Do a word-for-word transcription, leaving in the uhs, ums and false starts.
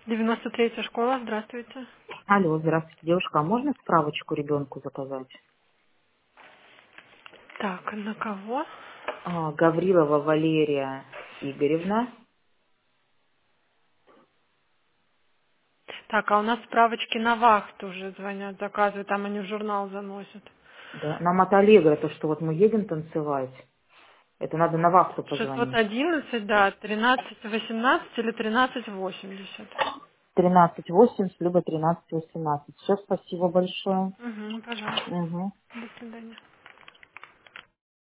девяносто третья школа, здравствуйте. Алло, здравствуйте, девушка. А можно справочку ребенку заказать? Так, на кого? А, Гаврилова Валерия Игоревна. Так, а у нас справочки на вахту уже звонят, заказывают, там они в журнал заносят. Да. Нам от Аллегра, то, что вот мы едем танцевать, это надо на вахту шестьсот позвонить. одиннадцать, да, тринадцать восемнадцать или тринадцать восемьдесят. тринадцать восемьдесят, либо тринадцать восемнадцать. Все, спасибо большое. Угу, пожалуйста. Угу. До свидания.